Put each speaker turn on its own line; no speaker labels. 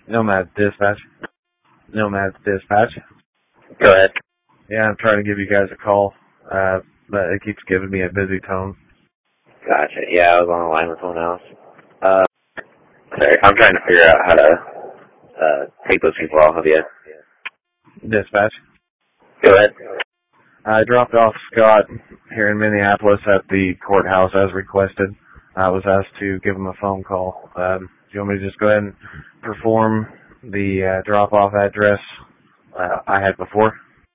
Nomad Dispatch. Nomad Dispatch.
Go ahead.
Yeah, I'm trying to give you guys a call, but it keeps giving me a busy tone.
Gotcha. Yeah, I was on the line with someone else. Sorry, I'm trying to figure out how to take those people off of you.
Dispatch.
Go ahead.
I dropped off Scott here in Minneapolis at the courthouse as requested. I was asked to give him a phone call. Do you want me to just go ahead and perform the drop-off address I had before?